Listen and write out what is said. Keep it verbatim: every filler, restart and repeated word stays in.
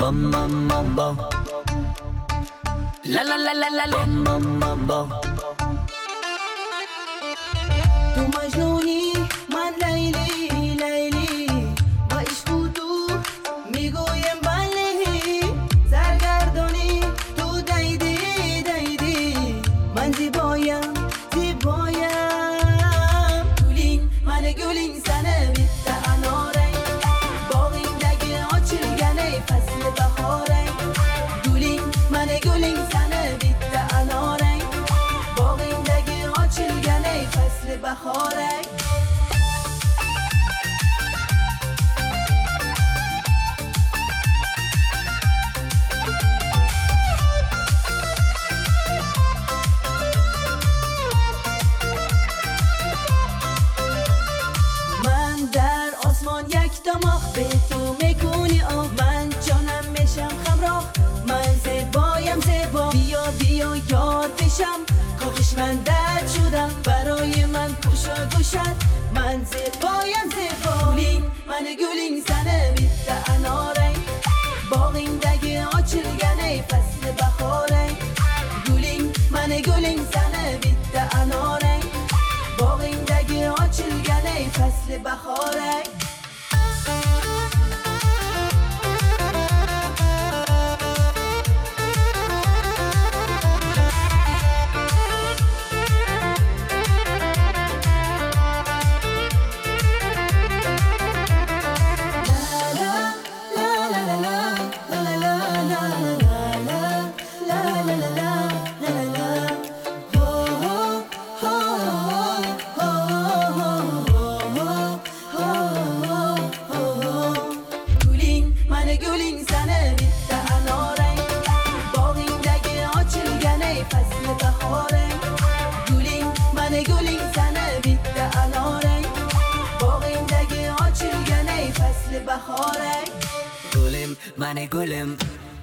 bum bum bum bum. La la la la la la bum bum bum. تو مجنونی من لیلی لیلی با عشق و تو میگویم بله سرگردانی تو دیدی دیدی من زیبایم زیبایم گلین من گلین سنه بیت اناره باغیندگی آچلگنه فصل بهاره گلین من گلین سنه بیت اناره باغیندگی آچلگنه فصل بهاره یک دماغ به تو میکنی آه من جانم میشم خمراه من زیبایم زیبا بیا بیا یاد بشم کاش من درد شدم برای من پوشا گوشت من زیبایم زیبا گلین من گلین سنه بیت اناره باغیندگی آچلگنه فصل بهاره گلین من گلین سنه بیت اناره باغیندگی آچلگنه فصل بهاره گلین سنه بیت اناره باغیندگی آچلگنه فصل بهاره گلین من گلین سنه بیت اناره باغیندگی آچلگنه فصل بهاره گلم من گلم